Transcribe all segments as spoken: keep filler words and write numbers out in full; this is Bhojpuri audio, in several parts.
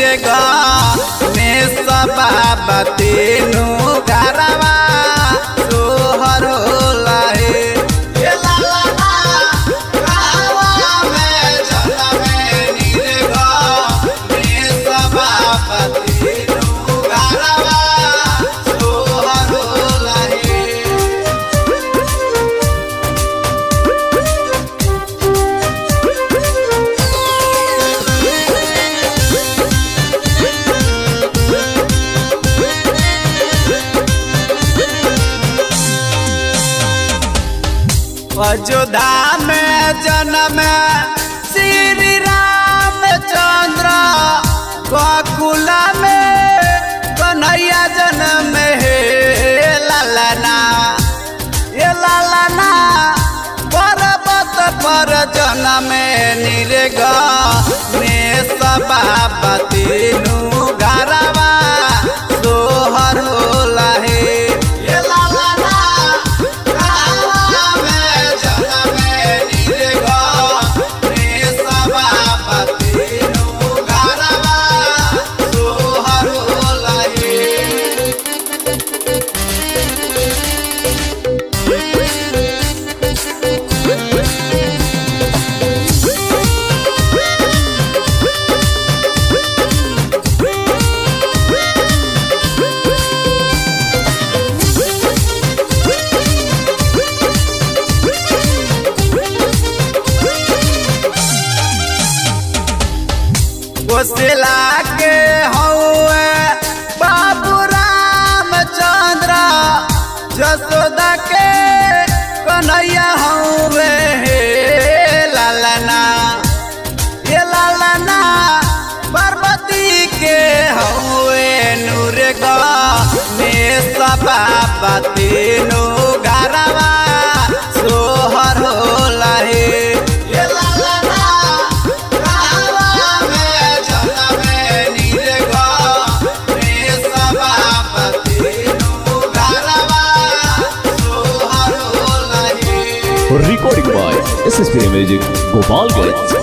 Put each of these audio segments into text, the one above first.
निरेगा में सबा तेनु घरवा सोहर होला हे ये लाला ना गावा में जनमे निरेगा में सबा तेनु घरवा सोहर होला हे अयोध्या में जन्म श्री रामचंद्र गोकुल में कन्हैया जन्म हे लालना ये लालना पर्वत पर जन्म निरेगा में सबा तेनु घरवा सोहर होला हे कोशिला के हौवे बाबू रामचंद्र जसोदा के कन्हैया हौवे हे लालना ये लालना पार्वती के हौवे नूरेगा में सबा तेनु घरवा सोहर होला हे Recording by S S P Music, Gopalganj.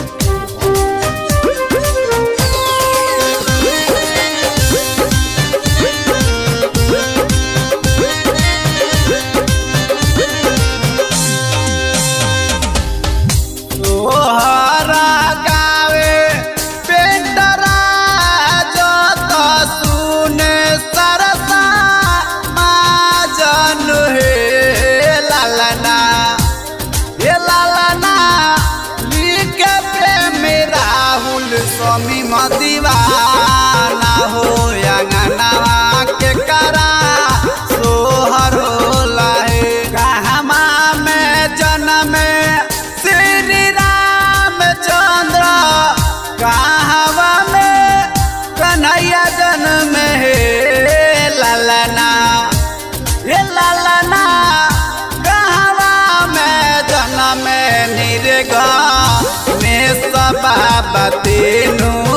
स्वामी मदीवाना हो अंगनवा के करा सोहर होला हे कहमा में जन्म श्री रामचंद्र कहवा में कन्हैया जन्म हे लालना ये लालना कहवा में जन्म निरेगा में सबा तेनु